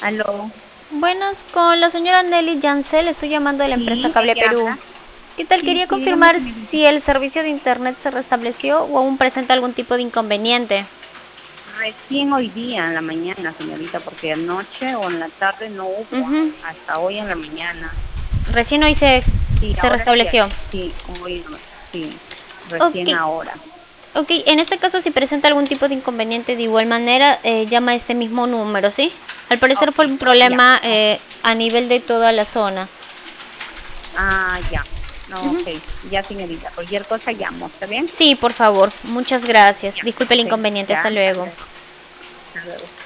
Aló, Buenas, con la señora Nelly Yancel, estoy llamando de la empresa sí, Cable ella Perú. habla. ¿Qué tal? Sí, Quería sí, dígame, confirmar señorita. si el servicio de internet se restableció o aún presenta algún tipo de inconveniente. Recién hoy día en la mañana, señorita, porque anoche o en la tarde no hubo, Ujú. hasta hoy en la mañana. Recién hoy se, Sí, se ahora sí, restableció. sí, hoy, sí, Ok, recién ahora. ok, en este caso si presenta algún tipo de inconveniente de igual manera, llama a este mismo número, ¿sí? Al parecer Ok, fue un ya, problema ok. a nivel de toda la zona. Ah, ya, no, ok, ya, señorita, cualquier cosa llamo, ¿está bien? Sí, por favor, muchas gracias. Ya, Disculpe el ok, inconveniente, ya, hasta hasta luego. luego, hasta luego.